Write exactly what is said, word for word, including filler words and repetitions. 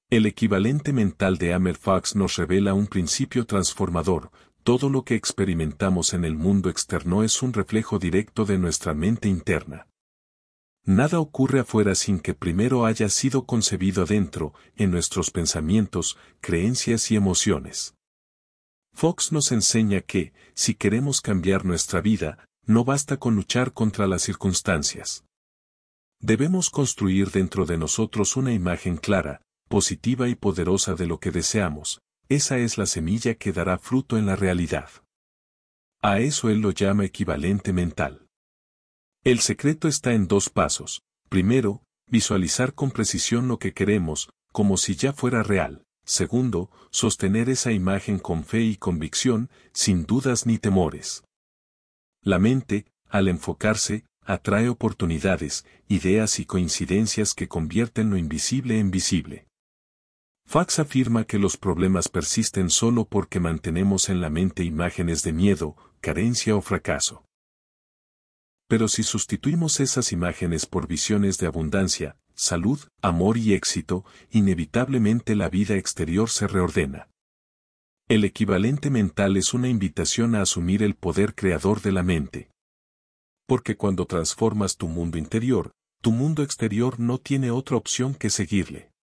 El equivalente mental de Amer Fox nos revela un principio transformador: todo lo que experimentamos en el mundo externo es un reflejo directo de nuestra mente interna. Nada ocurre afuera sin que primero haya sido concebido dentro, en nuestros pensamientos, creencias y emociones. Fox nos enseña que, si queremos cambiar nuestra vida, no basta con luchar contra las circunstancias. Debemos construir dentro de nosotros una imagen clara, positiva y poderosa de lo que deseamos. Esa es la semilla que dará fruto en la realidad. A eso él lo llama equivalente mental. El secreto está en dos pasos. Primero, visualizar con precisión lo que queremos, como si ya fuera real. Segundo, sostener esa imagen con fe y convicción, sin dudas ni temores. La mente, al enfocarse, atrae oportunidades, ideas y coincidencias que convierten lo invisible en visible. Fox afirma que los problemas persisten solo porque mantenemos en la mente imágenes de miedo, carencia o fracaso. Pero si sustituimos esas imágenes por visiones de abundancia, salud, amor y éxito, inevitablemente la vida exterior se reordena. El equivalente mental es una invitación a asumir el poder creador de la mente. Porque cuando transformas tu mundo interior, tu mundo exterior no tiene otra opción que seguirle.